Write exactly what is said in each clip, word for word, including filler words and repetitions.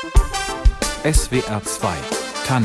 S W R zwei Tandem.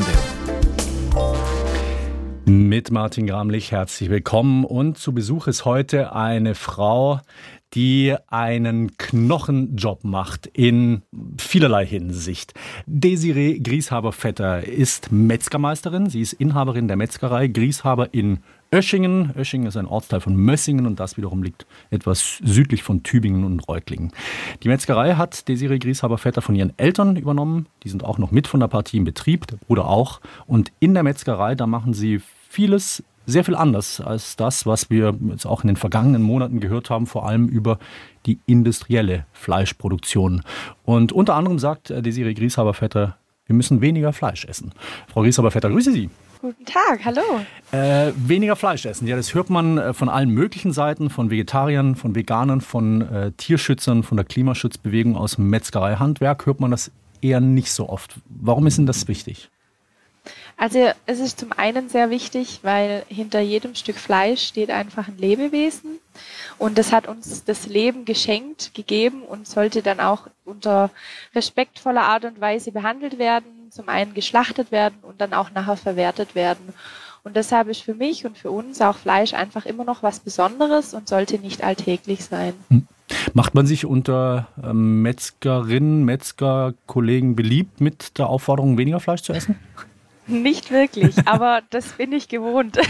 Mit Martin Gramlich herzlich willkommen, und zu Besuch ist heute eine Frau, die einen Knochenjob macht in vielerlei Hinsicht. Desiree Grieshaber-Vetter ist Metzgermeisterin. Sie ist Inhaberin der Metzgerei Grieshaber in Oeschingen. Oeschingen ist ein Ortsteil von Mössingen und das wiederum liegt etwas südlich von Tübingen und Reutlingen. Die Metzgerei hat Desiree Grieshaber-Vetter von ihren Eltern übernommen. Die sind auch noch mit von der Partie im Betrieb, der Bruder auch. Und in der Metzgerei, da machen sie vieles sehr viel anders als das, was wir jetzt auch in den vergangenen Monaten gehört haben, vor allem über die industrielle Fleischproduktion. Und unter anderem sagt Desiree Grieshaber-Vetter, wir müssen weniger Fleisch essen. Frau Grieshaber-Vetter, grüße Sie. Guten Tag, hallo. Äh, weniger Fleisch essen, ja, das hört man von allen möglichen Seiten, von Vegetariern, von Veganern, von äh, Tierschützern, von der Klimaschutzbewegung aus dem Metzgereihandwerk hört man das eher nicht so oft. Warum ist denn das wichtig? Also es ist zum einen sehr wichtig, weil hinter jedem Stück Fleisch steht einfach ein Lebewesen, und das hat uns das Leben geschenkt, gegeben und sollte dann auch unter respektvoller Art und Weise behandelt werden, zum einen geschlachtet werden und dann auch nachher verwertet werden. Und deshalb ist für mich und für uns auch Fleisch einfach immer noch was Besonderes und sollte nicht alltäglich sein. Hm. Macht man sich unter ähm, Metzgerinnen, Metzgerkollegen beliebt mit der Aufforderung, weniger Fleisch zu essen? Nicht wirklich, aber das bin ich gewohnt.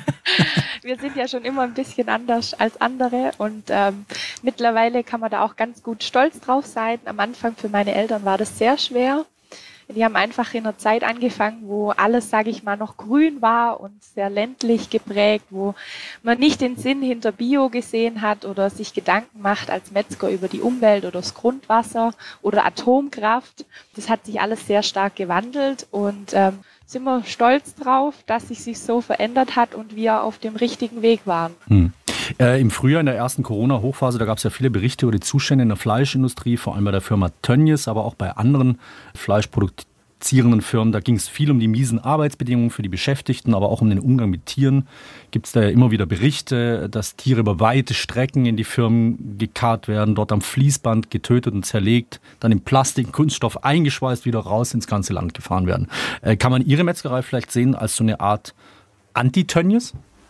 Wir sind ja schon immer ein bisschen anders als andere, und ähm, mittlerweile kann man da auch ganz gut stolz drauf sein. Am Anfang für meine Eltern war das sehr schwer. Die haben einfach in einer Zeit angefangen, wo alles, sage ich mal, noch grün war und sehr ländlich geprägt, wo man nicht den Sinn hinter Bio gesehen hat oder sich Gedanken macht als Metzger über die Umwelt oder das Grundwasser oder Atomkraft. Das hat sich alles sehr stark gewandelt, und ähm, sind wir stolz drauf, dass sich sich so verändert hat und wir auf dem richtigen Weg waren. Hm. Äh, Im Frühjahr, in der ersten Corona-Hochphase, da gab es ja viele Berichte über die Zustände in der Fleischindustrie, vor allem bei der Firma Tönnies, aber auch bei anderen fleischproduzierenden Firmen. Da ging es viel um die miesen Arbeitsbedingungen für die Beschäftigten, aber auch um den Umgang mit Tieren. Gibt es da ja immer wieder Berichte, dass Tiere über weite Strecken in die Firmen gekarrt werden, dort am Fließband getötet und zerlegt, dann in Plastik, Kunststoff eingeschweißt, wieder raus ins ganze Land gefahren werden. Äh, kann man Ihre Metzgerei vielleicht sehen als so eine Art Anti-Tönnies?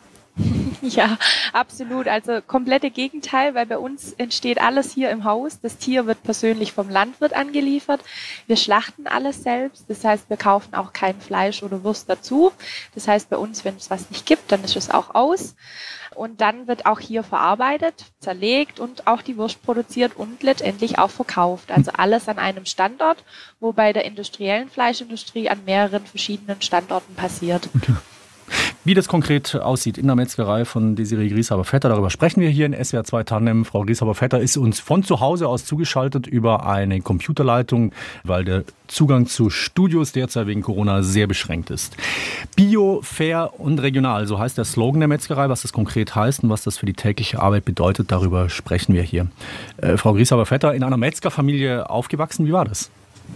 Ja, absolut. Also komplette Gegenteil, weil bei uns entsteht alles hier im Haus. Das Tier wird persönlich vom Landwirt angeliefert. Wir schlachten alles selbst. Das heißt, wir kaufen auch kein Fleisch oder Wurst dazu. Das heißt, bei uns, wenn es was nicht gibt, dann ist es auch aus. Und dann wird auch hier verarbeitet, zerlegt und auch die Wurst produziert und letztendlich auch verkauft. Also alles an einem Standort, wo bei der industriellen Fleischindustrie an mehreren verschiedenen Standorten passiert. Okay. Wie das konkret aussieht in der Metzgerei von Desiree Grieshaber-Vetter, darüber sprechen wir hier in S W R zwei Tandem. Frau Grieshaber-Vetter ist uns von zu Hause aus zugeschaltet über eine Computerleitung, weil der Zugang zu Studios derzeit wegen Corona sehr beschränkt ist. Bio, fair und regional, so heißt der Slogan der Metzgerei. Was das konkret heißt und was das für die tägliche Arbeit bedeutet, darüber sprechen wir hier. Äh, Frau Grieshaber-Vetter, in einer Metzgerfamilie aufgewachsen, wie war das?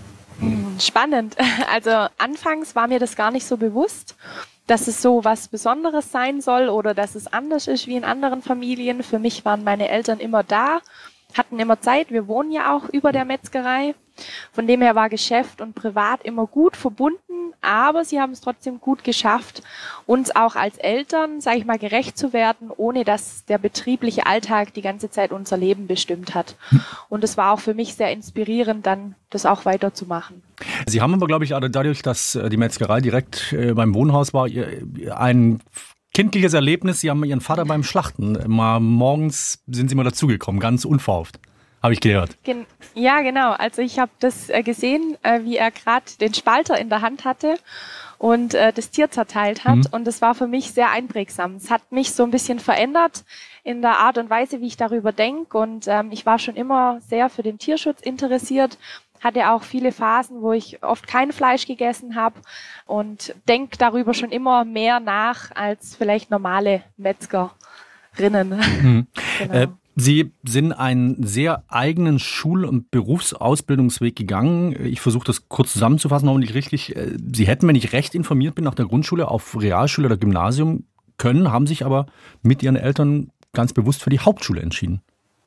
Spannend. Also anfangs war mir das gar nicht so bewusst, dass es so was Besonderes sein soll oder dass es anders ist wie in anderen Familien. Für mich waren meine Eltern immer da, hatten immer Zeit. Wir wohnen ja auch über der Metzgerei. Von dem her war Geschäft und Privat immer gut verbunden, aber sie haben es trotzdem gut geschafft, uns auch als Eltern, sage ich mal, gerecht zu werden, ohne dass der betriebliche Alltag die ganze Zeit unser Leben bestimmt hat. Und es war auch für mich sehr inspirierend, dann das auch weiterzumachen. Sie haben aber, glaube ich, dadurch, dass die Metzgerei direkt beim Wohnhaus war, ein kindliches Erlebnis. Sie haben Ihren Vater beim Schlachten. Mal morgens sind Sie mal dazugekommen, ganz unverhofft. Habe ich gehört. Gen- ja, genau. Also ich habe das äh, gesehen, äh, wie er gerade den Spalter in der Hand hatte und äh, das Tier zerteilt hat. Mhm. Und das war für mich sehr einprägsam. Es hat mich so ein bisschen verändert in der Art und Weise, wie ich darüber denke. Und ähm, ich war schon immer sehr für den Tierschutz interessiert. Hatte auch viele Phasen, wo ich oft kein Fleisch gegessen habe und denke darüber schon immer mehr nach als vielleicht normale Metzgerinnen. Mhm. Genau. Äh, Sie sind einen sehr eigenen Schul- und Berufsausbildungsweg gegangen. Ich versuche das kurz zusammenzufassen, hoffentlich richtig. Sie hätten, wenn ich recht informiert bin, nach der Grundschule auf Realschule oder Gymnasium können, haben sich aber mit Ihren Eltern ganz bewusst für die Hauptschule entschieden.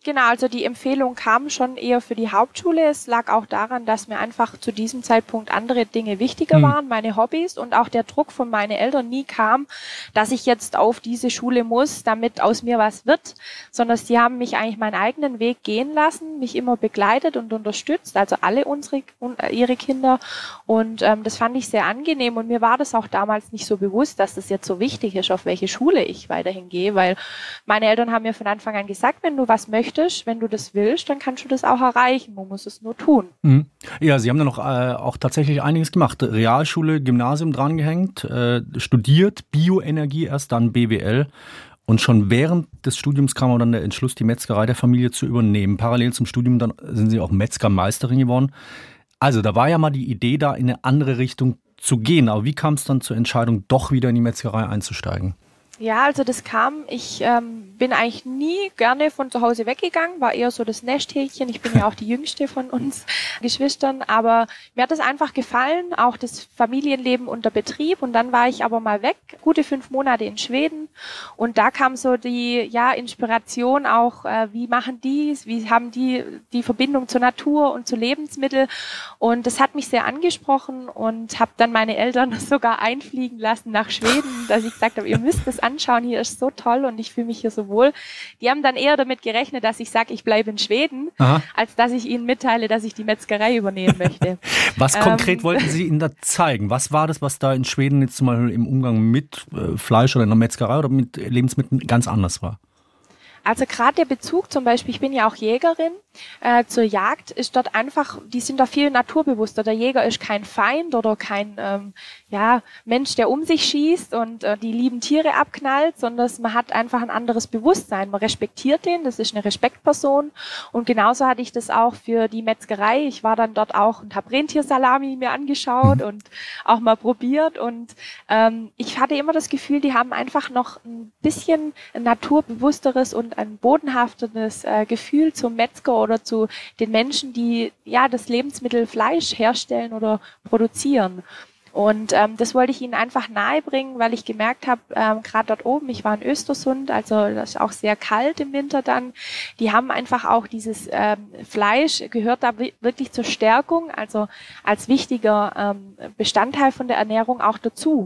Genau, also die Empfehlung kam schon eher für die Hauptschule. Es lag auch daran, dass mir einfach zu diesem Zeitpunkt andere Dinge wichtiger mhm. waren, meine Hobbys, und auch der Druck von meinen Eltern nie kam, dass ich jetzt auf diese Schule muss, damit aus mir was wird, sondern sie haben mich eigentlich meinen eigenen Weg gehen lassen, mich immer begleitet und unterstützt, also alle unsere, ihre Kinder, und ähm, das fand ich sehr angenehm, und mir war das auch damals nicht so bewusst, dass das jetzt so wichtig ist, auf welche Schule ich weiterhin gehe, weil meine Eltern haben mir von Anfang an gesagt, wenn du was möchtest, wenn du das willst, dann kannst du das auch erreichen. Man muss es nur tun. Mhm. Ja, Sie haben da noch äh, auch tatsächlich einiges gemacht. Realschule, Gymnasium drangehängt, äh, studiert, Bioenergie erst, dann B W L. Und schon während des Studiums kam dann der Entschluss, die Metzgerei der Familie zu übernehmen. Parallel zum Studium dann sind Sie auch Metzgermeisterin geworden. Also da war ja mal die Idee, da in eine andere Richtung zu gehen. Aber wie kam es dann zur Entscheidung, doch wieder in die Metzgerei einzusteigen? Ja, also das kam, ich ähm, bin eigentlich nie gerne von zu Hause weggegangen, war eher so das Nesthäkchen. Ich bin ja auch die jüngste von uns Geschwistern, aber mir hat es einfach gefallen, auch das Familienleben unter Betrieb, und dann war ich aber mal weg, gute fünf Monate in Schweden, und da kam so die ja Inspiration auch, äh, wie machen die, wie haben die die Verbindung zur Natur und zu Lebensmitteln, und das hat mich sehr angesprochen, und habe dann meine Eltern sogar einfliegen lassen nach Schweden, dass ich gesagt habe, ihr müsst das anschauen, hier ist so toll und ich fühle mich hier so wohl. Die haben dann eher damit gerechnet, dass ich sage, ich bleibe in Schweden, Aha. als dass ich ihnen mitteile, dass ich die Metzgerei übernehmen möchte. Was ähm, konkret wollten Sie ihnen da zeigen? Was war das, was da in Schweden jetzt zum Beispiel im Umgang mit äh, Fleisch oder in der Metzgerei oder mit Lebensmitteln ganz anders war? Also gerade der Bezug zum Beispiel, ich bin ja auch Jägerin, äh, zur Jagd ist dort einfach, die sind da viel naturbewusster. Der Jäger ist kein Feind oder kein ähm, ja Mensch, der um sich schießt und äh, die lieben Tiere abknallt, sondern man hat einfach ein anderes Bewusstsein. Man respektiert den, das ist eine Respektperson, und genauso hatte ich das auch für die Metzgerei. Ich war dann dort auch und habe Rentiersalami mir angeschaut mhm. und auch mal probiert, und ähm, ich hatte immer das Gefühl, die haben einfach noch ein bisschen ein naturbewussteres und ein bodenhafteres äh, Gefühl zum Metzger oder zu den Menschen, die ja das Lebensmittel Fleisch herstellen oder produzieren. Und ähm, das wollte ich ihnen einfach nahebringen, weil ich gemerkt habe, ähm, gerade dort oben, ich war in Östersund, also das ist auch sehr kalt im Winter dann, die haben einfach auch dieses ähm, Fleisch, gehört da wirklich zur Stärkung, also als wichtiger ähm, Bestandteil von der Ernährung auch dazu.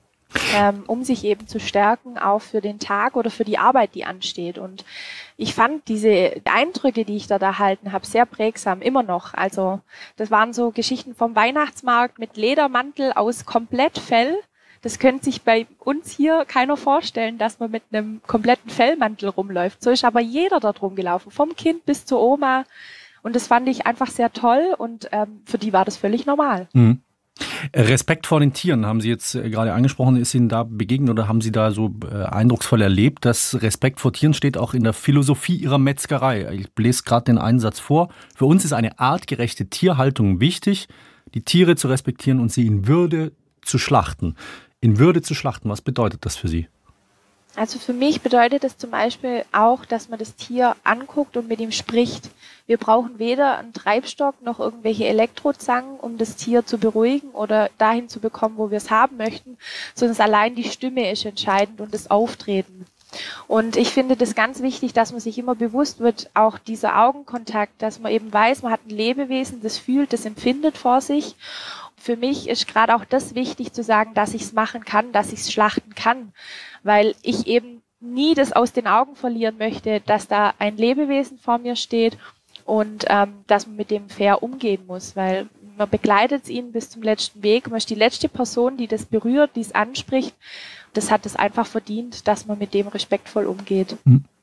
Ähm, um sich eben zu stärken, auch für den Tag oder für die Arbeit, die ansteht. Und ich fand diese Eindrücke, die ich da erhalten habe, sehr prägsam, immer noch. Also das waren so Geschichten vom Weihnachtsmarkt mit Ledermantel aus komplett Fell. Das könnte sich bei uns hier keiner vorstellen, dass man mit einem kompletten Fellmantel rumläuft. So ist aber jeder da drum gelaufen, vom Kind bis zur Oma. Und das fand ich einfach sehr toll, und ähm, für die war das völlig normal. Mhm. Respekt vor den Tieren haben Sie jetzt gerade angesprochen. Ist Ihnen da begegnet oder haben Sie da so eindrucksvoll erlebt, dass Respekt vor Tieren steht auch in der Philosophie Ihrer Metzgerei? Ich lese gerade den Einsatz vor. Für uns ist eine artgerechte Tierhaltung wichtig, die Tiere zu respektieren und sie in Würde zu schlachten. In Würde zu schlachten, was bedeutet das für Sie? Also für mich bedeutet es zum Beispiel auch, dass man das Tier anguckt und mit ihm spricht. Wir brauchen weder einen Treibstock noch irgendwelche Elektrozangen, um das Tier zu beruhigen oder dahin zu bekommen, wo wir es haben möchten, sondern allein die Stimme ist entscheidend und das Auftreten. Und ich finde das ganz wichtig, dass man sich immer bewusst wird, auch dieser Augenkontakt, dass man eben weiß, man hat ein Lebewesen, das fühlt, das empfindet vor sich. Für mich ist gerade auch das wichtig zu sagen, dass ich es machen kann, dass ich es schlachten kann, weil ich eben nie das aus den Augen verlieren möchte, dass da ein Lebewesen vor mir steht und ähm, dass man mit dem fair umgehen muss, weil man begleitet ihn bis zum letzten Weg. Man ist die letzte Person, die das berührt, die es anspricht. Das hat es einfach verdient, dass man mit dem respektvoll umgeht.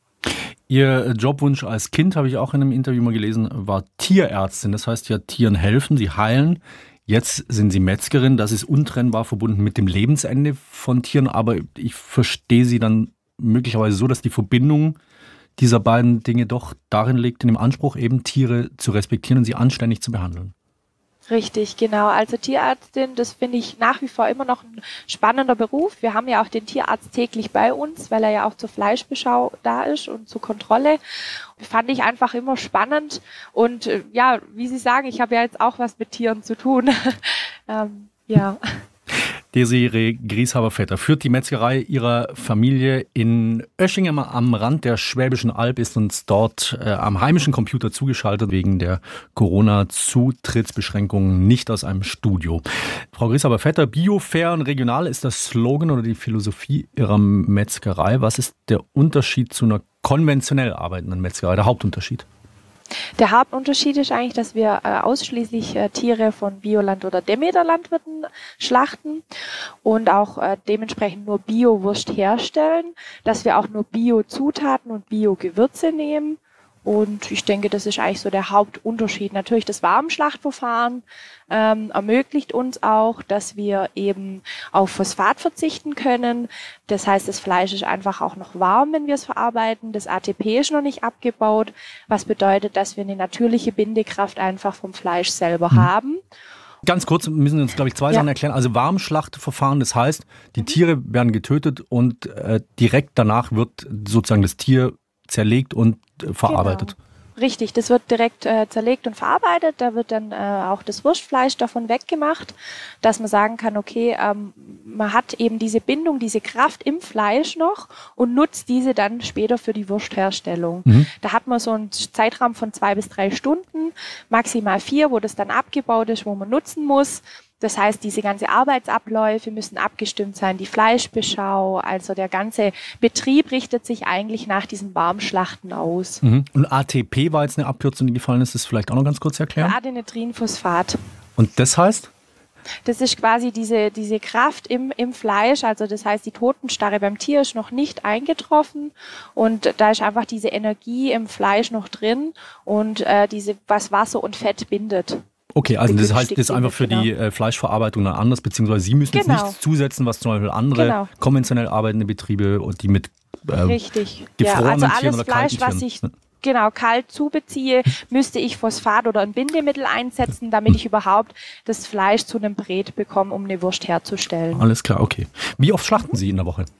Ihr Jobwunsch als Kind, habe ich auch in einem Interview mal gelesen, war Tierärztin. Das heißt ja, Tieren helfen, sie heilen. Jetzt sind Sie Metzgerin, das ist untrennbar verbunden mit dem Lebensende von Tieren, aber ich verstehe Sie dann möglicherweise so, dass die Verbindung dieser beiden Dinge doch darin liegt, in dem Anspruch eben Tiere zu respektieren und sie anständig zu behandeln. Richtig, genau. Also Tierärztin, das finde ich nach wie vor immer noch ein spannender Beruf. Wir haben ja auch den Tierarzt täglich bei uns, weil er ja auch zur Fleischbeschau da ist und zur Kontrolle. Fand ich einfach immer spannend. Und ja, wie Sie sagen, ich habe ja jetzt auch was mit Tieren zu tun. ähm, ja. Desiree Grieshaber-Vetter führt die Metzgerei ihrer Familie in Oeschingen am Rand der Schwäbischen Alb, ist uns dort äh, am heimischen Computer zugeschaltet, wegen der Corona-Zutrittsbeschränkungen nicht aus einem Studio. Frau Grieshaber-Vetter, Bio, fair und regional ist das Slogan oder die Philosophie Ihrer Metzgerei. Was ist der Unterschied zu einer konventionell arbeitenden Metzgerei, der Hauptunterschied? Der Hauptunterschied ist eigentlich, dass wir äh, ausschließlich äh, Tiere von Bioland- oder Demeter-Landwirten schlachten und auch äh, dementsprechend nur Bio-Wurst herstellen, dass wir auch nur Bio-Zutaten und Bio-Gewürze nehmen. Und ich denke, das ist eigentlich so der Hauptunterschied. Natürlich das Warmschlachtverfahren ähm, ermöglicht uns auch, dass wir eben auf Phosphat verzichten können. Das heißt, das Fleisch ist einfach auch noch warm, wenn wir es verarbeiten. Das A T P ist noch nicht abgebaut, was bedeutet, dass wir eine natürliche Bindekraft einfach vom Fleisch selber mhm. haben. Ganz kurz müssen wir uns, glaube ich, zwei ja. Sachen erklären. Also Warmschlachtverfahren, das heißt, die mhm. Tiere werden getötet und äh, direkt danach wird sozusagen das Tier zerlegt und äh, verarbeitet. Genau. Richtig, das wird direkt äh, zerlegt und verarbeitet. Da wird dann äh, auch das Wurstfleisch davon weggemacht, dass man sagen kann, okay, ähm, man hat eben diese Bindung, diese Kraft im Fleisch noch und nutzt diese dann später für die Wurstherstellung. Mhm. Da hat man so einen Zeitraum von zwei bis drei Stunden, maximal vier, wo das dann abgebaut ist, wo man nutzen muss. Das heißt, diese ganze Arbeitsabläufe müssen abgestimmt sein, die Fleischbeschau, also der ganze Betrieb richtet sich eigentlich nach diesen Warmschlachten aus. Mhm. Und A T P war jetzt eine Abkürzung, die gefallen ist, das vielleicht auch noch ganz kurz erklären? Adenitrinphosphat. Und das heißt? Das ist quasi diese, diese Kraft im, im Fleisch, also das heißt, die Totenstarre beim Tier ist noch nicht eingetroffen und da ist einfach diese Energie im Fleisch noch drin und äh, diese, was Wasser und Fett bindet. Okay, also das heißt, das ist einfach für die äh, Fleischverarbeitung dann anders, beziehungsweise Sie müssen genau. jetzt nichts zusetzen, was zum Beispiel andere genau. konventionell arbeitende Betriebe und die mit äh, Richtig. gefrorenen ja, also Tieren alles oder Fleisch, kalten was Tieren. ich genau kalt zubeziehe, müsste ich Phosphat oder ein Bindemittel einsetzen, damit hm. ich überhaupt das Fleisch zu einem Brät bekomme, um eine Wurst herzustellen. Alles klar, okay. Wie oft schlachten Sie in der Woche?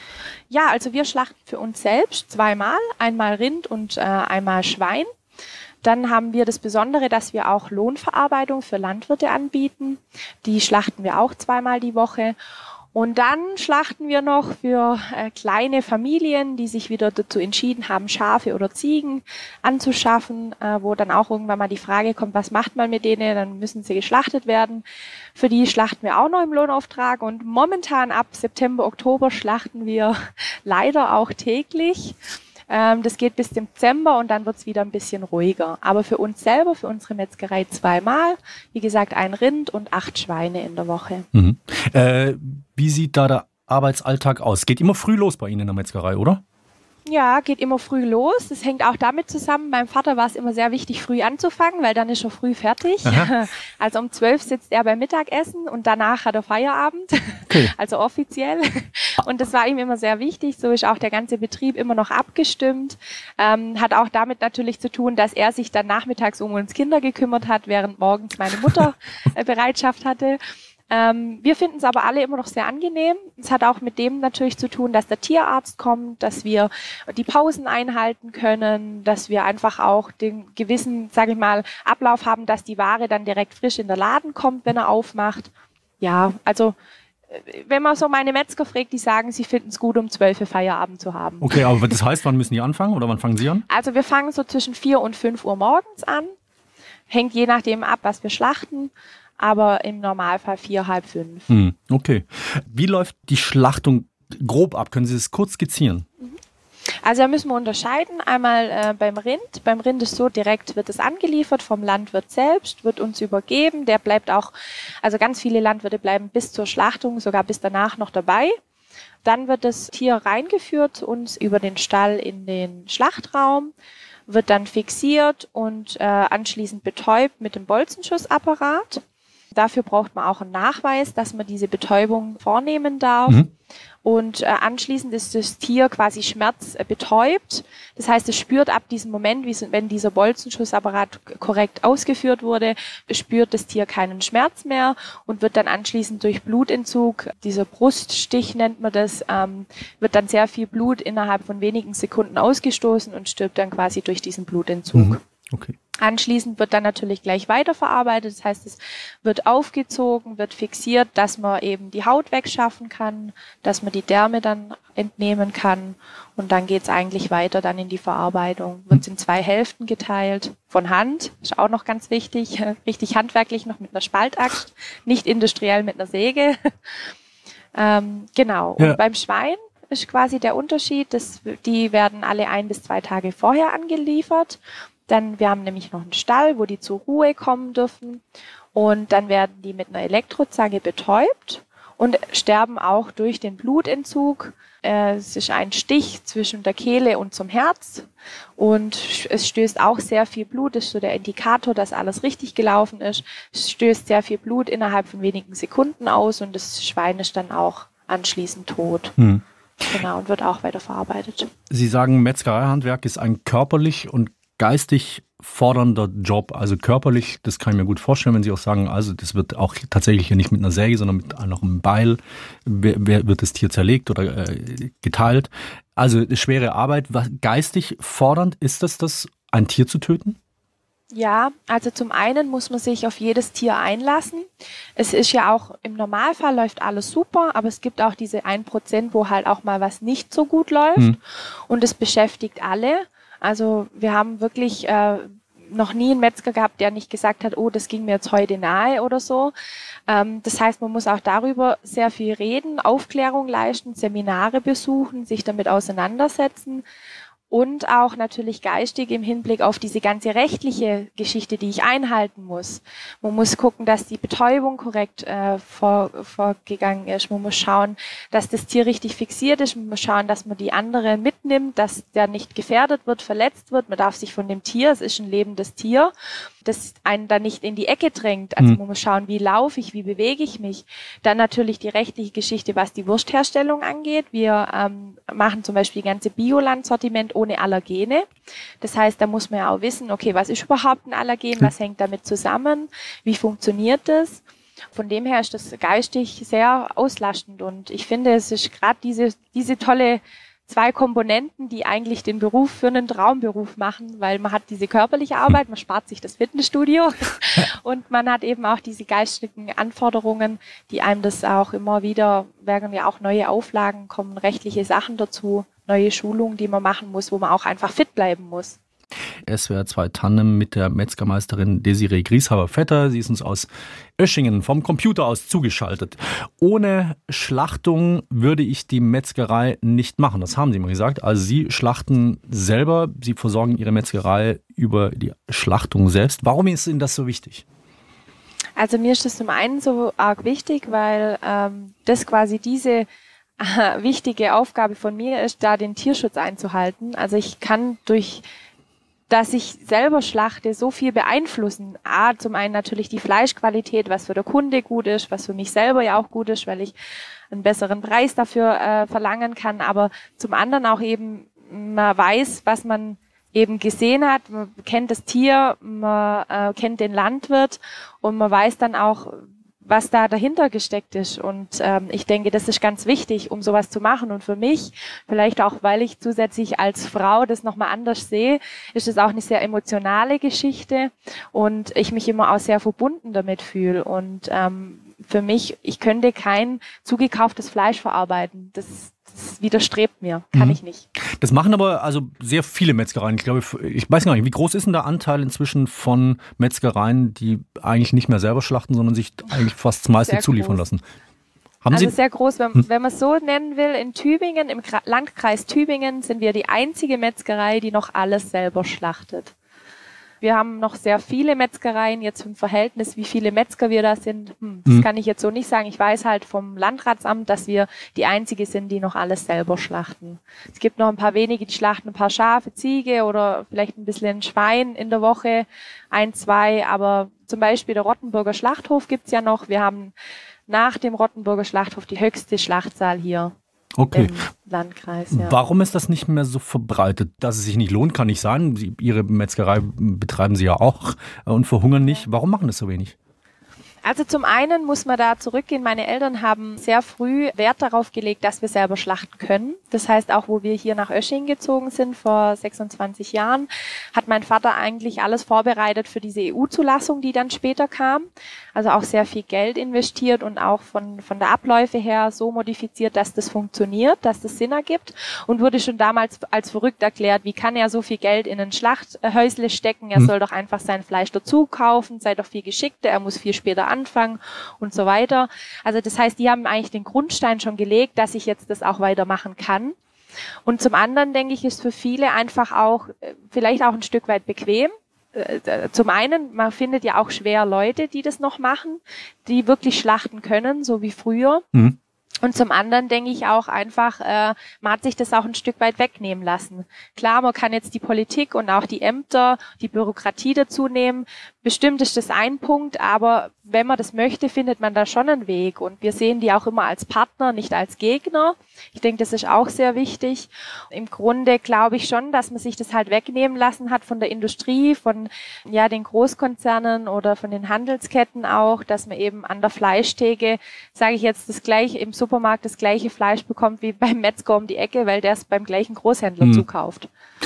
Ja, also wir schlachten für uns selbst zweimal, einmal Rind und äh, einmal Schwein. Dann haben wir das Besondere, dass wir auch Lohnverarbeitung für Landwirte anbieten. Die schlachten wir auch zweimal die Woche. Und dann schlachten wir noch für äh, kleine Familien, die sich wieder dazu entschieden haben, Schafe oder Ziegen anzuschaffen, äh, wo dann auch irgendwann mal die Frage kommt, was macht man mit denen? Dann müssen sie geschlachtet werden. Für die schlachten wir auch noch im Lohnauftrag. Und momentan ab September, Oktober schlachten wir leider auch täglich. Das geht bis Dezember und dann wird es wieder ein bisschen ruhiger. Aber für uns selber, für unsere Metzgerei zweimal. Wie gesagt, ein Rind und acht Schweine in der Woche. Mhm. Äh, wie sieht da der Arbeitsalltag aus? Geht immer früh los bei Ihnen in der Metzgerei, oder? Ja, geht immer früh los. Das hängt auch damit zusammen. Meinem Vater war es immer sehr wichtig, früh anzufangen, weil dann ist er früh fertig. Aha. Also um zwölf sitzt er beim Mittagessen und danach hat er Feierabend. Okay. Also offiziell. Und das war ihm immer sehr wichtig. So ist auch der ganze Betrieb immer noch abgestimmt. Ähm, hat auch damit natürlich zu tun, dass er sich dann nachmittags um uns Kinder gekümmert hat, während morgens meine Mutter äh, Bereitschaft hatte. Ähm, wir finden es aber alle immer noch sehr angenehm. Es hat auch mit dem natürlich zu tun, dass der Tierarzt kommt, dass wir die Pausen einhalten können, dass wir einfach auch den gewissen, sage ich mal, Ablauf haben, dass die Ware dann direkt frisch in der Laden kommt, wenn er aufmacht. Ja, also wenn man so meine Metzger fragt, die sagen, sie finden es gut, um zwölf Uhr Feierabend zu haben. Okay, aber das heißt, wann müssen die anfangen oder wann fangen Sie an? Also wir fangen so zwischen vier und fünf Uhr morgens an. Hängt je nachdem ab, was wir schlachten. Aber im Normalfall vier, halb fünf. Hm, okay. Wie läuft die Schlachtung grob ab? Können Sie das kurz skizzieren? Also da müssen wir unterscheiden. Einmal äh, beim Rind. Beim Rind ist so, direkt wird es angeliefert vom Landwirt selbst, wird uns übergeben. Der bleibt auch, also ganz viele Landwirte bleiben bis zur Schlachtung, sogar bis danach noch dabei. Dann wird das Tier reingeführt, uns über den Stall in den Schlachtraum, wird dann fixiert und äh, anschließend betäubt mit dem Bolzenschussapparat. Dafür braucht man auch einen Nachweis, dass man diese Betäubung vornehmen darf. Mhm. Und äh, anschließend ist das Tier quasi schmerzbetäubt. Das heißt, es spürt ab diesem Moment, wie, wenn dieser Bolzenschussapparat korrekt ausgeführt wurde, spürt das Tier keinen Schmerz mehr und wird dann anschließend durch Blutentzug, dieser Bruststich nennt man das, ähm, wird dann sehr viel Blut innerhalb von wenigen Sekunden ausgestoßen und stirbt dann quasi durch diesen Blutentzug. Mhm. Okay. Anschließend wird dann natürlich gleich weiterverarbeitet. Das heißt, es wird aufgezogen, wird fixiert, dass man eben die Haut wegschaffen kann, dass man die Därme dann entnehmen kann. Und dann geht's eigentlich weiter dann in die Verarbeitung. Wird in zwei Hälften geteilt, von Hand, ist auch noch ganz wichtig, richtig handwerklich noch mit einer Spaltaxt, nicht industriell mit einer Säge. ähm, genau. Und ja. beim Schwein ist quasi der Unterschied, dass die werden alle ein bis zwei Tage vorher angeliefert. Dann, wir haben nämlich noch einen Stall, wo die zur Ruhe kommen dürfen. Und dann werden die mit einer Elektrozange betäubt und sterben auch durch den Blutentzug. Es ist ein Stich zwischen der Kehle und zum Herz. Und es stößt auch sehr viel Blut. Das ist so der Indikator, dass alles richtig gelaufen ist. Es stößt sehr viel Blut innerhalb von wenigen Sekunden aus und das Schwein ist dann auch anschließend tot. Hm. Genau, und wird auch weiter verarbeitet. Sie sagen, Metzgereihandwerk ist ein körperlich und geistig fordernder Job, also körperlich, das kann ich mir gut vorstellen, wenn Sie auch sagen, also das wird auch tatsächlich hier nicht mit einer Säge, sondern mit einem Beil wird das Tier zerlegt oder äh, geteilt. Also schwere Arbeit. Geistig fordernd ist das, das ein Tier zu töten? Ja, also zum einen muss man sich auf jedes Tier einlassen. Es ist ja auch, im Normalfall läuft alles super, aber es gibt auch diese ein Prozent, wo halt auch mal was nicht so gut läuft. Hm. Und es beschäftigt alle. Also wir haben wirklich äh, noch nie einen Metzger gehabt, der nicht gesagt hat, oh, das ging mir jetzt heute nahe oder so. Ähm, das heißt, man muss auch darüber sehr viel reden, Aufklärung leisten, Seminare besuchen, sich damit auseinandersetzen. Und auch natürlich geistig im Hinblick auf diese ganze rechtliche Geschichte, die ich einhalten muss. Man muss gucken, dass die Betäubung korrekt äh, vor, vorgegangen ist. Man muss schauen, dass das Tier richtig fixiert ist. Man muss schauen, dass man die andere mitnimmt, dass der nicht gefährdet wird, verletzt wird. Man darf sich von dem Tier, es ist ein lebendes Tier, das einen dann nicht in die Ecke drängt. Also man muss schauen, wie laufe ich, wie bewege ich mich. Dann natürlich die rechtliche Geschichte, was die Wurstherstellung angeht. Wir ähm, machen zum Beispiel die ganze Bioland-Sortiment ohne Allergene. Das heißt, da muss man ja auch wissen, okay, was ist überhaupt ein Allergen, was hängt damit zusammen, wie funktioniert das? Von dem her ist das geistig sehr auslastend und ich finde, es ist gerade diese, diese tolle zwei Komponenten, die eigentlich den Beruf für einen Traumberuf machen, weil man hat diese körperliche Arbeit, man spart sich das Fitnessstudio und man hat eben auch diese geistigen Anforderungen, die einem das auch immer wieder, werden ja auch neue Auflagen kommen, rechtliche Sachen dazu, neue Schulungen, die man machen muss, wo man auch einfach fit bleiben muss. S W R zwei Tandem mit der Metzgermeisterin Desiree Grieshaber-Vetter. Sie ist uns aus Oeschingen vom Computer aus zugeschaltet. Ohne Schlachtung würde ich die Metzgerei nicht machen. Das haben Sie immer gesagt. Also Sie schlachten selber, Sie versorgen Ihre Metzgerei über die Schlachtung selbst. Warum ist Ihnen das so wichtig? Also mir ist das zum einen so arg wichtig, weil ähm, das quasi diese äh, wichtige Aufgabe von mir ist, da den Tierschutz einzuhalten. Also ich kann durch dass ich selber schlachte, so viel beeinflussen. A, zum einen natürlich die Fleischqualität, was für der Kunde gut ist, was für mich selber ja auch gut ist, weil ich einen besseren Preis dafür äh, verlangen kann. Aber zum anderen auch eben, man weiß, was man eben gesehen hat. Man kennt das Tier, man äh, kennt den Landwirt und man weiß dann auch, was da dahinter gesteckt ist. Und ähm, ich denke, das ist ganz wichtig, um sowas zu machen. Und für mich, vielleicht auch, weil ich zusätzlich als Frau das nochmal anders sehe, ist es auch eine sehr emotionale Geschichte und ich mich immer auch sehr verbunden damit fühle. Und ähm, für mich, ich könnte kein zugekauftes Fleisch verarbeiten. Das Das widerstrebt mir, kann mhm. ich nicht. Das machen aber also sehr viele Metzgereien. Ich glaube, ich weiß gar nicht, wie groß ist denn der Anteil inzwischen von Metzgereien, die eigentlich nicht mehr selber schlachten, sondern sich eigentlich fast das meiste sehr zuliefern groß. lassen? Haben also Sie sehr groß, wenn, hm. wenn man es so nennen will, in Tübingen, im Landkreis Tübingen sind wir die einzige Metzgerei, die noch alles selber schlachtet. Wir haben noch sehr viele Metzgereien, jetzt im Verhältnis, wie viele Metzger wir da sind, hm, das mhm. kann ich jetzt so nicht sagen. Ich weiß halt vom Landratsamt, dass wir die einzige sind, die noch alles selber schlachten. Es gibt noch ein paar wenige, die schlachten ein paar Schafe, Ziege oder vielleicht ein bisschen ein Schwein in der Woche, ein, zwei, aber zum Beispiel der Rottenburger Schlachthof gibt's ja noch. Wir haben nach dem Rottenburger Schlachthof die höchste Schlachtzahl hier. Okay. Im Landkreis, ja. Warum ist das nicht mehr so verbreitet? Dass es sich nicht lohnt, kann nicht sein. Sie, Ihre Metzgerei betreiben Sie ja auch und verhungern nicht. Warum machen das so wenig? Also zum einen muss man da zurückgehen. Meine Eltern haben sehr früh Wert darauf gelegt, dass wir selber schlachten können. Das heißt, auch wo wir hier nach Oeschingen gezogen sind, vor sechsundzwanzig Jahren, hat mein Vater eigentlich alles vorbereitet für diese E U-Zulassung, die dann später kam. Also auch sehr viel Geld investiert und auch von, von der Abläufe her so modifiziert, dass das funktioniert, dass das Sinn ergibt, und wurde schon damals als verrückt erklärt, wie kann er so viel Geld in ein Schlachthäusle stecken, er hm. soll doch einfach sein Fleisch dazu kaufen, sei doch viel geschickter, er muss viel später anfangen und so weiter. Also das heißt, die haben eigentlich den Grundstein schon gelegt, dass ich jetzt das auch weitermachen kann. Und zum anderen, denke ich, ist für viele einfach auch, vielleicht auch ein Stück weit bequem. Zum einen, man findet ja auch schwer Leute, die das noch machen, die wirklich schlachten können, so wie früher. Mhm. Und zum anderen denke ich auch einfach, äh, man hat sich das auch ein Stück weit wegnehmen lassen. Klar, man kann jetzt die Politik und auch die Ämter, die Bürokratie dazu nehmen. Bestimmt ist das ein Punkt, aber wenn man das möchte, findet man da schon einen Weg. Und wir sehen die auch immer als Partner, nicht als Gegner. Ich denke, das ist auch sehr wichtig. Im Grunde glaube ich schon, dass man sich das halt wegnehmen lassen hat von der Industrie, von ja den Großkonzernen oder von den Handelsketten auch, dass man eben an der Fleischtheke, sage ich jetzt, das gleiche im Supermarkt das gleiche Fleisch bekommt wie beim Metzger um die Ecke, weil der es beim gleichen Großhändler hm. zukauft.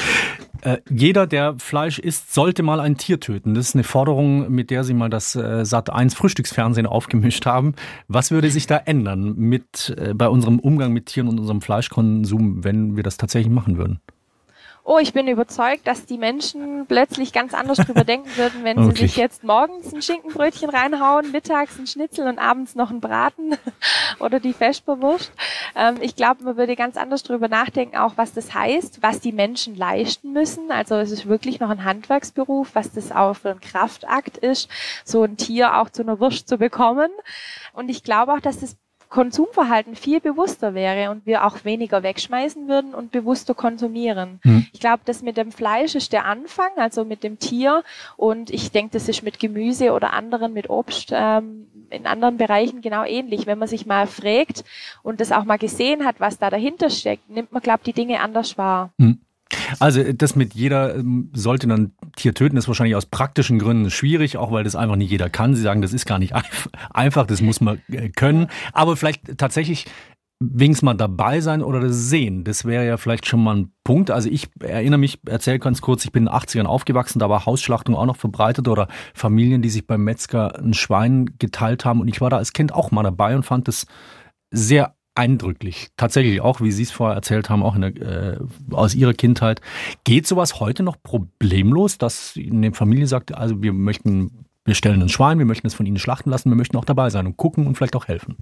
Äh, jeder, der Fleisch isst, sollte mal ein Tier töten. Das ist eine Forderung, mit der Sie mal das äh, Sat eins Frühstücksfernsehen aufgemischt haben. Was würde sich da ändern mit äh, bei unserem Umgang mit Tieren und unserem Fleischkonsum, wenn wir das tatsächlich machen würden? Oh, ich bin überzeugt, dass die Menschen plötzlich ganz anders drüber denken würden, wenn okay. sie sich jetzt morgens ein Schinkenbrötchen reinhauen, mittags ein Schnitzel und abends noch einen Braten oder die Vesperwurst. Ähm, ich glaube, man würde ganz anders drüber nachdenken, auch was das heißt, was die Menschen leisten müssen. Also es ist wirklich noch ein Handwerksberuf, was das auch für ein Kraftakt ist, so ein Tier auch zu einer Wurst zu bekommen. Und ich glaube auch, dass das Konsumverhalten viel bewusster wäre und wir auch weniger wegschmeißen würden und bewusster konsumieren. Mhm. Ich glaube, das mit dem Fleisch ist der Anfang, also mit dem Tier, und ich denke, das ist mit Gemüse oder anderen, mit Obst ähm, in anderen Bereichen genau ähnlich. Wenn man sich mal fragt und das auch mal gesehen hat, was da dahinter steckt, nimmt man, glaube ich, die Dinge anders wahr. Mhm. Also das mit jeder sollte ein Tier töten, ist wahrscheinlich aus praktischen Gründen schwierig, auch weil das einfach nicht jeder kann. Sie sagen, das ist gar nicht einfach, das muss man können. Aber vielleicht tatsächlich wenigstens mal dabei sein oder das sehen, das wäre ja vielleicht schon mal ein Punkt. Also ich erinnere mich, erzähle ganz kurz, ich bin in den achtzigern aufgewachsen, da war Hausschlachtung auch noch verbreitet oder Familien, die sich beim Metzger ein Schwein geteilt haben. Und ich war da als Kind auch mal dabei und fand das sehr eindrücklich. Tatsächlich auch, wie Sie es vorher erzählt haben, auch in der, äh, aus Ihrer Kindheit. Geht sowas heute noch problemlos, dass eine Familie sagt, also wir möchten, wir stellen ein Schwein, wir möchten es von Ihnen schlachten lassen, wir möchten auch dabei sein und gucken und vielleicht auch helfen?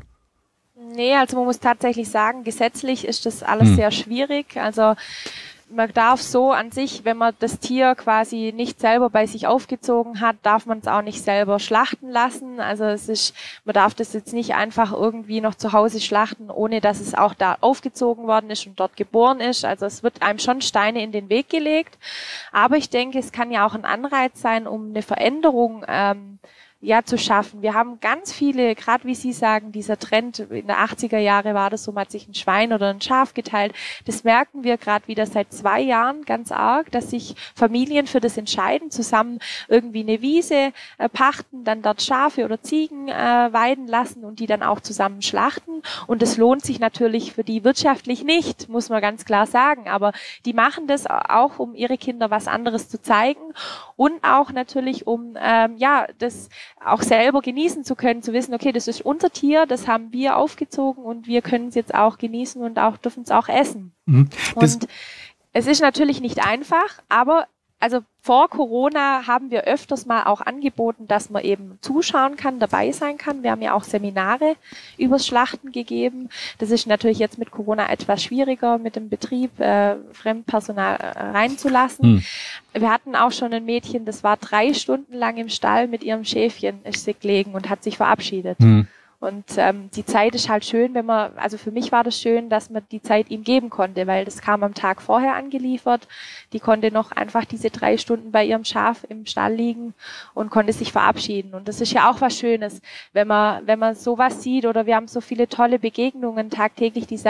Nee, also man muss tatsächlich sagen, gesetzlich ist das alles hm. sehr schwierig. Also man darf so an sich, wenn man das Tier quasi nicht selber bei sich aufgezogen hat, darf man es auch nicht selber schlachten lassen. Also es ist, man darf das jetzt nicht einfach irgendwie noch zu Hause schlachten, ohne dass es auch da aufgezogen worden ist und dort geboren ist. Also es wird einem schon Steine in den Weg gelegt. Aber ich denke, es kann ja auch ein Anreiz sein, um eine Veränderung ähm, ja zu schaffen. Wir haben ganz viele, gerade wie Sie sagen, dieser Trend, in der achtziger Jahre war das so, man hat sich ein Schwein oder ein Schaf geteilt. Das merken wir gerade wieder seit zwei Jahren ganz arg, dass sich Familien für das entscheiden, zusammen irgendwie eine Wiese äh, pachten, dann dort Schafe oder Ziegen äh, weiden lassen und die dann auch zusammen schlachten. Und das lohnt sich natürlich für die wirtschaftlich nicht, muss man ganz klar sagen. Aber die machen das auch, um ihre Kinder was anderes zu zeigen und auch natürlich, um ähm, ja das auch selber genießen zu können, zu wissen, okay, das ist unser Tier, das haben wir aufgezogen und wir können es jetzt auch genießen und auch dürfen es auch essen. Mhm. Und es ist natürlich nicht einfach, aber also vor Corona haben wir öfters mal auch angeboten, dass man eben zuschauen kann, dabei sein kann. Wir haben ja auch Seminare übers Schlachten gegeben. Das ist natürlich jetzt mit Corona etwas schwieriger, mit dem Betrieb äh, Fremdpersonal äh, reinzulassen. Hm. Wir hatten auch schon ein Mädchen, das war drei Stunden lang im Stall mit ihrem Schäfchen, ist sie gelegen und hat sich verabschiedet. Hm. Und ähm, die Zeit ist halt schön, wenn man, also für mich war das schön, dass man die Zeit ihm geben konnte, weil das kam am Tag vorher angeliefert. Die konnte noch einfach diese drei Stunden bei ihrem Schaf im Stall liegen und konnte sich verabschieden. Und das ist ja auch was Schönes, wenn man, wenn man sowas sieht, oder wir haben so viele tolle Begegnungen tagtäglich, die sagen,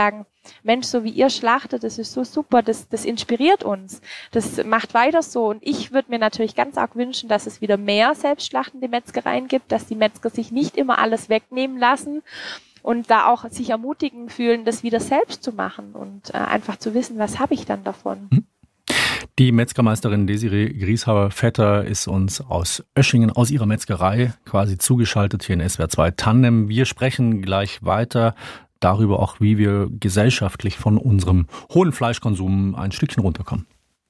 Mensch, so wie ihr schlachtet, das ist so super, das, das inspiriert uns, das macht weiter so. Und ich würde mir natürlich ganz arg wünschen, dass es wieder mehr selbstschlachtende Metzgereien gibt, dass die Metzger sich nicht immer alles wegnehmen lassen und da auch sich ermutigen fühlen, das wieder selbst zu machen und äh, einfach zu wissen, was habe ich dann davon. Die Metzgermeisterin Desiree Grieshaber-Vetter ist uns aus Oeschingen, aus ihrer Metzgerei quasi zugeschaltet hier in S W R zwei Tandem. Wir sprechen gleich weiter darüber auch, wie wir gesellschaftlich von unserem hohen Fleischkonsum ein Stückchen runterkommen.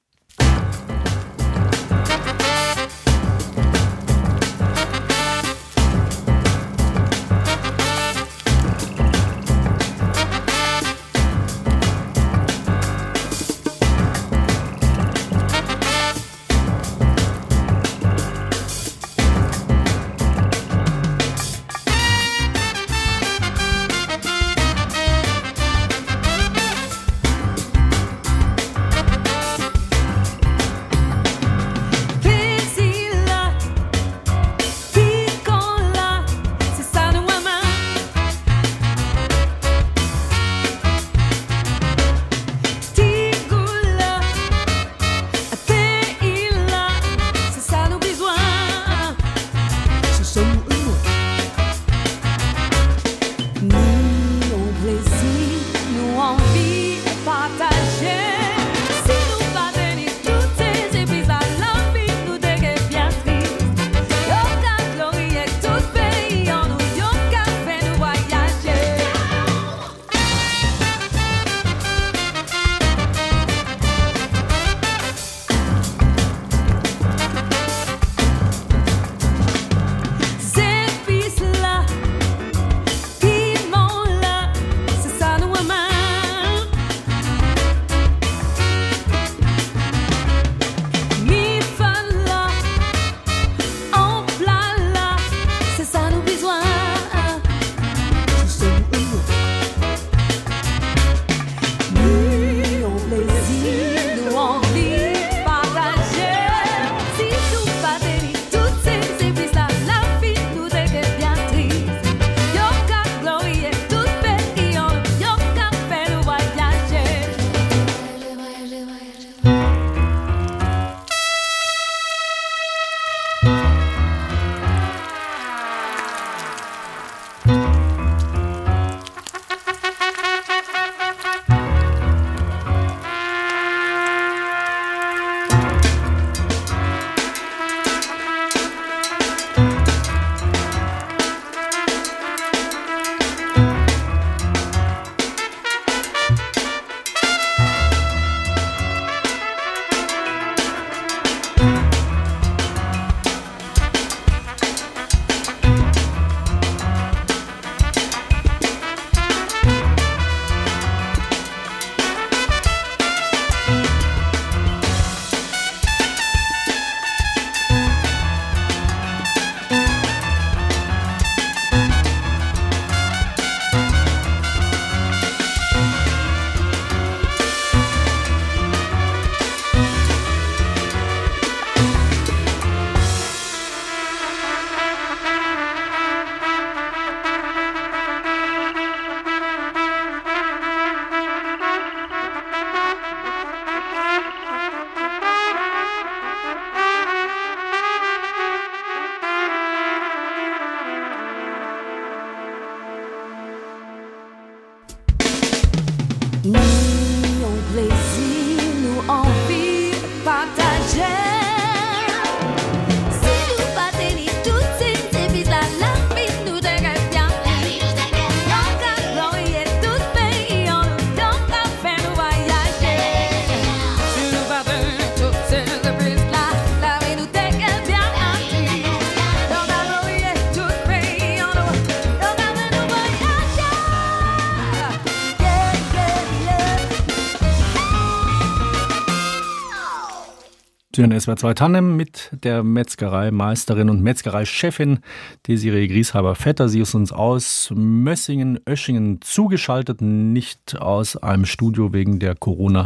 Türen S W R zwei Tandem mit der Metzgereimeisterin und Metzgereichefin Desiree Grieshaber-Vetter. Sie ist uns aus Mössingen, Oeschingen zugeschaltet, nicht aus einem Studio wegen der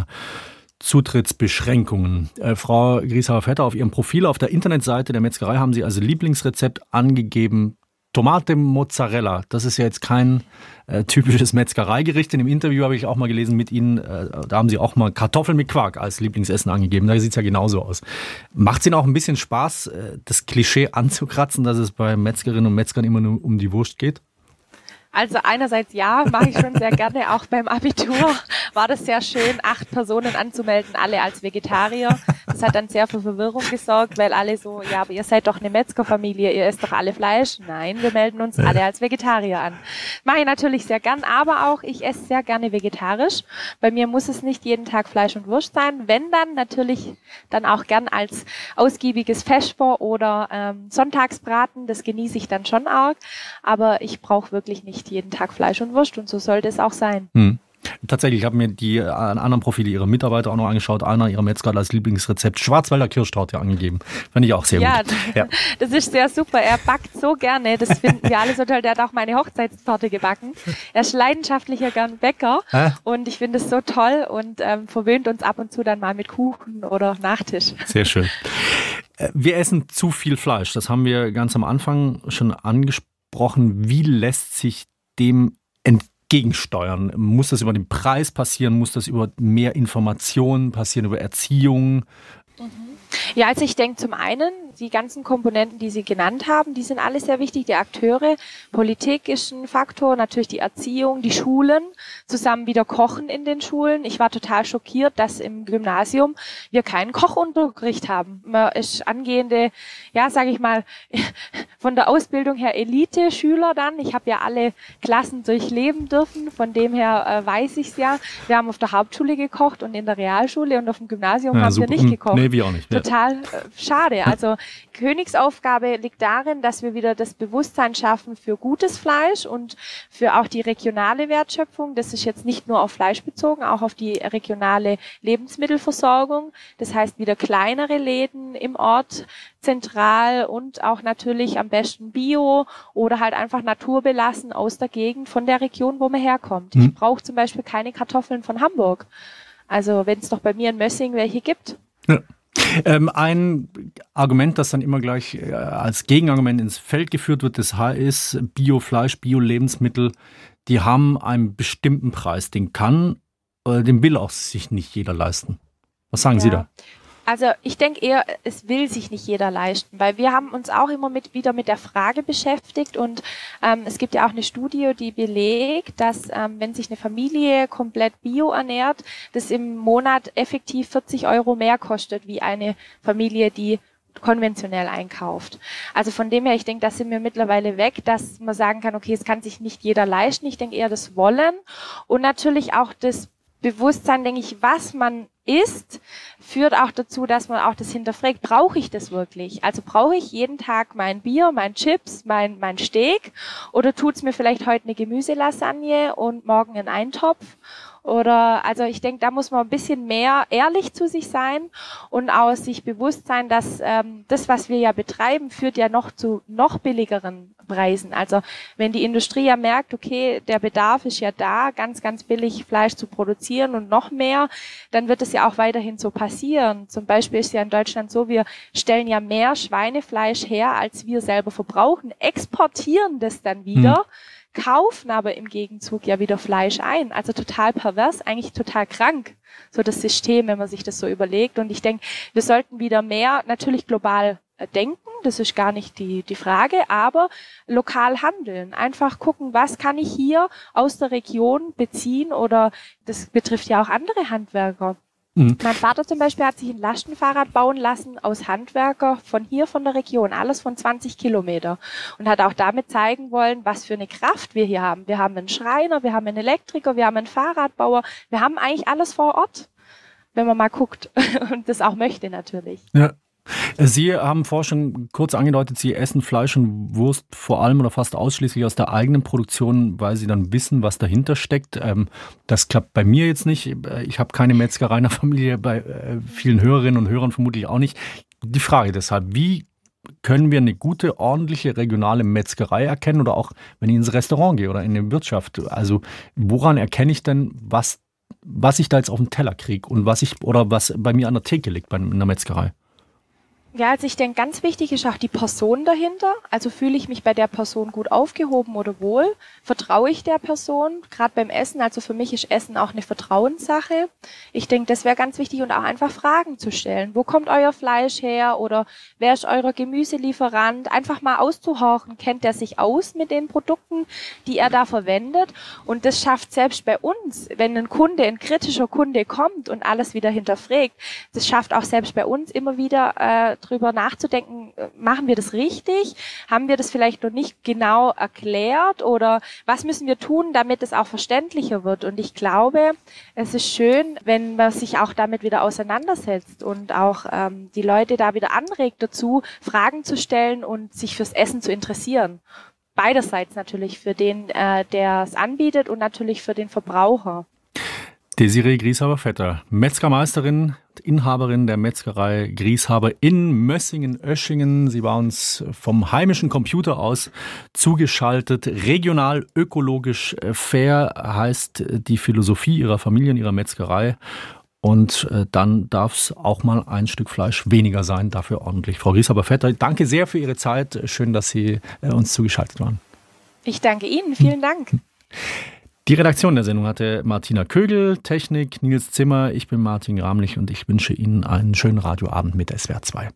Corona-Zutrittsbeschränkungen. Äh, Frau Grieshaber-Vetter, auf Ihrem Profil auf der Internetseite der Metzgerei haben Sie als Lieblingsrezept angegeben Tomate Mozzarella, das ist ja jetzt kein äh, typisches Metzgereigericht. In dem Interview habe ich auch mal gelesen mit Ihnen, äh, da haben Sie auch mal Kartoffeln mit Quark als Lieblingsessen angegeben. Da sieht es ja genauso aus. Macht es Ihnen auch ein bisschen Spaß, äh, das Klischee anzukratzen, dass es bei Metzgerinnen und Metzgern immer nur um die Wurst geht? Also einerseits ja, mache ich schon sehr gerne. Auch beim Abitur war das sehr schön, acht Personen anzumelden, alle als Vegetarier. Das hat dann sehr für Verwirrung gesorgt, weil alle so, ja, aber ihr seid doch eine Metzgerfamilie, ihr esst doch alle Fleisch. Nein, wir melden uns alle als Vegetarier an. Mache ich natürlich sehr gern, aber auch ich esse sehr gerne vegetarisch. Bei mir muss es nicht jeden Tag Fleisch und Wurst sein. Wenn dann, natürlich dann auch gern als ausgiebiges Vesper oder ähm, Sonntagsbraten. Das genieße ich dann schon arg. Aber ich brauche wirklich nicht jeden Tag Fleisch und Wurst und so sollte es auch sein. Hm. Tatsächlich, ich habe mir die äh, anderen Profile ihrer Mitarbeiter auch noch angeschaut. Einer ihrer Metzger als Lieblingsrezept Schwarzwälder Kirschtorte angegeben. Fand ich auch sehr ja, gut. Ja, das ist sehr super. Er backt so gerne. Das finden wir alle so toll. Der hat auch meine Hochzeitstorte gebacken. Er ist leidenschaftlicher gern Bäcker äh? und ich finde es so toll und ähm, verwöhnt uns ab und zu dann mal mit Kuchen oder Nachtisch. Sehr schön. Wir essen zu viel Fleisch. Das haben wir ganz am Anfang schon angesprochen. Wie lässt sich dem entgegensteuern? Muss das über den Preis passieren? Muss das über mehr Informationen passieren, über Erziehung? Ja, also ich denke zum einen, die ganzen Komponenten, die Sie genannt haben, die sind alle sehr wichtig. Die Akteure, Politik ist ein Faktor, natürlich die Erziehung, die Schulen, zusammen wieder Kochen in den Schulen. Ich war total schockiert, dass im Gymnasium wir keinen Kochunterricht haben. Man ist angehende, ja, sage ich mal, von der Ausbildung her Elite-Schüler dann. Ich habe ja alle Klassen durchleben dürfen, von dem her äh, weiß ich es ja. Wir haben auf der Hauptschule gekocht und in der Realschule und auf dem Gymnasium ja, haben super. wir nicht gekocht. Nee, wir auch nicht. Ja. Total äh, schade. Also Königsaufgabe liegt darin, dass wir wieder das Bewusstsein schaffen für gutes Fleisch und für auch die regionale Wertschöpfung. Das ist jetzt nicht nur auf Fleisch bezogen, auch auf die regionale Lebensmittelversorgung. Das heißt wieder kleinere Läden im Ort, zentral und auch natürlich am besten Bio oder halt einfach naturbelassen aus der Gegend von der Region, wo man herkommt. Mhm. Ich brauche zum Beispiel keine Kartoffeln von Hamburg. Also wenn es doch bei mir in Mössing welche gibt. Ja. Ähm, ein Argument, das dann immer gleich äh, als Gegenargument ins Feld geführt wird, das ist Biofleisch, Bio-Lebensmittel, die haben einen bestimmten Preis. Den kann, äh, den will auch sich nicht jeder leisten. Was sagen Ja. Sie da? Also ich denke eher, es will sich nicht jeder leisten, weil wir haben uns auch immer mit, wieder mit der Frage beschäftigt und ähm, es gibt ja auch eine Studie, die belegt, dass ähm, wenn sich eine Familie komplett bio ernährt, das im Monat effektiv vierzig Euro mehr kostet wie eine Familie, die konventionell einkauft. Also von dem her, ich denke, da sind wir mittlerweile weg, dass man sagen kann, okay, es kann sich nicht jeder leisten. Ich denke eher das Wollen und natürlich auch das Bewusstsein, denke ich, was man isst, führt auch dazu, dass man auch das hinterfragt, brauche ich das wirklich? Also brauche ich jeden Tag mein Bier, mein Chips, mein, mein Steak oder tut's mir vielleicht heute eine Gemüselasagne und morgen ein Eintopf? Oder, also ich denke, da muss man ein bisschen mehr ehrlich zu sich sein und auch sich bewusst sein, dass ähm, das, was wir ja betreiben, führt ja noch zu noch billigeren Preisen. Also wenn die Industrie ja merkt, okay, der Bedarf ist ja da, ganz, ganz billig Fleisch zu produzieren und noch mehr, dann wird es ja auch weiterhin so passieren. Zum Beispiel ist ja in Deutschland so, wir stellen ja mehr Schweinefleisch her, als wir selber verbrauchen, exportieren das dann wieder, hm. kaufen aber im Gegenzug ja wieder Fleisch ein. Also total pervers, eigentlich total krank, so das System, wenn man sich das so überlegt. Und ich denke, wir sollten wieder mehr natürlich global denken, das ist gar nicht die, die Frage, aber lokal handeln. Einfach gucken, was kann ich hier aus der Region beziehen oder das betrifft ja auch andere Handwerker. Mhm. Mein Vater zum Beispiel hat sich ein Lastenfahrrad bauen lassen aus Handwerker von hier, von der Region, alles von zwanzig Kilometer und hat auch damit zeigen wollen, was für eine Kraft wir hier haben. Wir haben einen Schreiner, wir haben einen Elektriker, wir haben einen Fahrradbauer, wir haben eigentlich alles vor Ort, wenn man mal guckt und das auch möchte natürlich. Ja. Sie haben vorher schon kurz angedeutet, Sie essen Fleisch und Wurst vor allem oder fast ausschließlich aus der eigenen Produktion, weil Sie dann wissen, was dahinter steckt. Das klappt bei mir jetzt nicht. Ich habe keine Metzgerei in der Familie, bei vielen Hörerinnen und Hörern vermutlich auch nicht. Die Frage deshalb, wie können wir eine gute, ordentliche, regionale Metzgerei erkennen oder auch, wenn ich ins Restaurant gehe oder in die Wirtschaft? Also woran erkenne ich denn, was, was ich da jetzt auf dem Teller kriege und was ich oder was bei mir an der Theke liegt bei einer Metzgerei? Ja, also ich denke, ganz wichtig ist auch die Person dahinter. Also fühle ich mich bei der Person gut aufgehoben oder wohl? Vertraue ich der Person? Gerade beim Essen, also für mich ist Essen auch eine Vertrauenssache. Ich denke, das wäre ganz wichtig und auch einfach Fragen zu stellen. Wo kommt euer Fleisch her? Oder wer ist euer Gemüselieferant? Einfach mal auszuhorchen, kennt der sich aus mit den Produkten, die er da verwendet? Und das schafft selbst bei uns, wenn ein Kunde, ein kritischer Kunde kommt und alles wieder hinterfragt, das schafft auch selbst bei uns immer wieder äh, drüber nachzudenken, machen wir das richtig? Haben wir das vielleicht noch nicht genau erklärt? Oder was müssen wir tun, damit es auch verständlicher wird? Und ich glaube, es ist schön, wenn man sich auch damit wieder auseinandersetzt und auch ähm, die Leute da wieder anregt dazu, Fragen zu stellen und sich fürs Essen zu interessieren. Beiderseits natürlich, für den, äh, der es anbietet und natürlich für den Verbraucher. Desiree Grieshaber-Vetter, Metzgermeisterin, Inhaberin der Metzgerei Grieshaber in Mössingen-Oeschingen. Sie war uns vom heimischen Computer aus zugeschaltet. Regional, ökologisch fair heißt die Philosophie ihrer Familie, ihrer Metzgerei. Und äh, dann darf es auch mal ein Stück Fleisch weniger sein, dafür ordentlich. Frau Grieshaber-Vetter, danke sehr für Ihre Zeit. Schön, dass Sie äh, uns zugeschaltet waren. Ich danke Ihnen. Vielen Dank. Die Redaktion der Sendung hatte Martina Kögel, Technik Nils Zimmer. Ich bin Martin Gramlich und ich wünsche Ihnen einen schönen Radioabend mit S W R zwei.